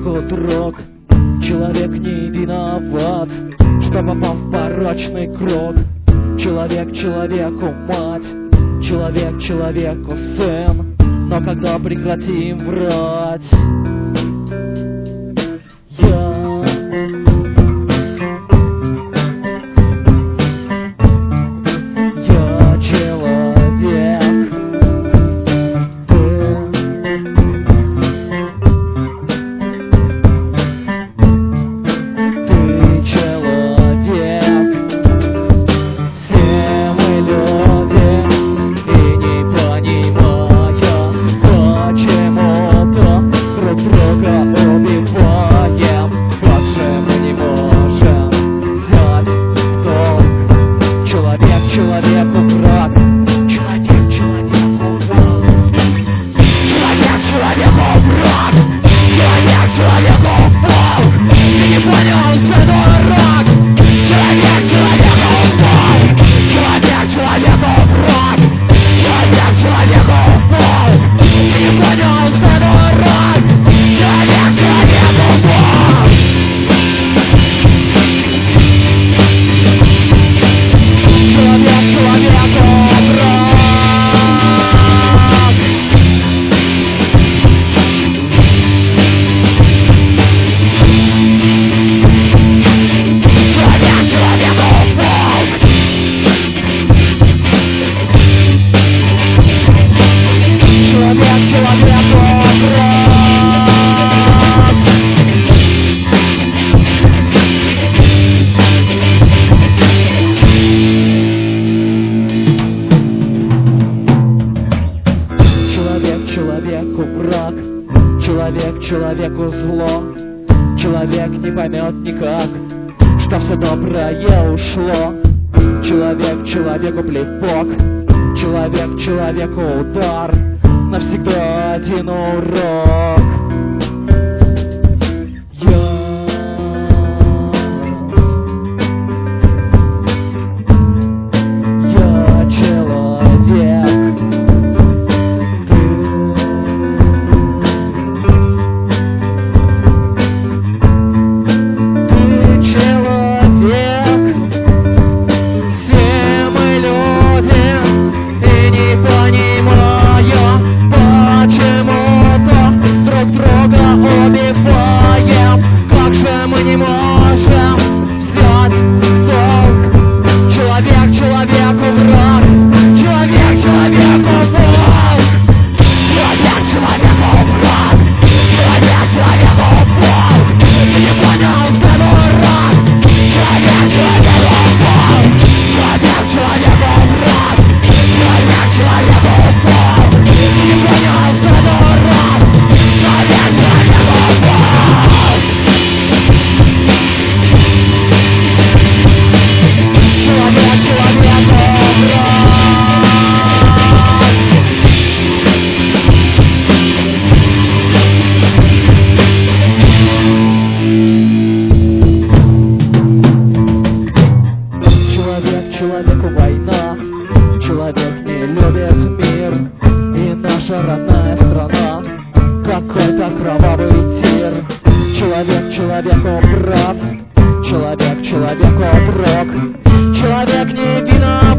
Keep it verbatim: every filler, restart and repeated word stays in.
человеку друг. Человек не виноват, что попал в порочный круг. Человек человеку мать, человек человеку сын. Но когда прекратим врать, я Я человек, ты Ты человек. Все мы люди, и не понимая, почему-то друг друга убиваем. Как же мы не можем взять в толк? Человек человеку враг, человек человеку враг, человек человеку враг, человек человеку враг. Ты не понял, ты дурак. Человек человеку враг, человек человеку враг, человек человеку враг. Ты не понял, ты дурак. Человек человеку враг. Человек человеку враг. Человек человеку враг. Человек человеку враг. Человек человеку враг, человек человеку зло. Человек не поймет никак, что все доброе ушло. Человек человеку плевок, человек человеку удар. Навсегда один урок. Я Я человек, ты человек. Все мы люди, и не понимая, почему-то друг друга убиваем. Как же мы не можем взять в толк? Человек человеку враг, человек человеку враг, человек человеку враг, человек человеку враг. Ты не понял, ты дурак. Человек человеку враг, человек человеку враг, человек человеку враг. Ты не понял, ты дурак. Человек человеку враг. Человек человеку враг. Человек человеку война, человек не любит мир, и наша родная страна какой-то кровавый тир. Человек человеку прав, человек человеку друг, человек не виноват.